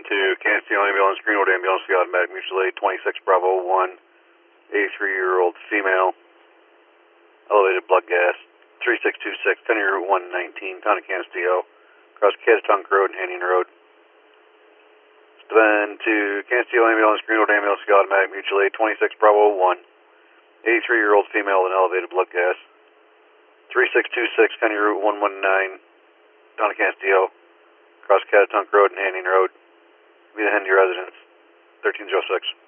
to Kansas City Ambulance, Greenwood Ambulance, the automatic mutual aid, 26 Bravo 1, 83-year-old female, elevated blood gas, 3626, 10 Route 119, town of Canisteo, across Catatunk Road and Hanning Road. Then to Kansas City Ambulance, Greenwood Ambulance, the automatic mutual aid, 26 Bravo 1, 83-year-old female with an elevated blood gas, 3626, 10 Route 119, town of Canisteo, across Catatunk Road and Hanning Road. Be the Hendy residence, 1306.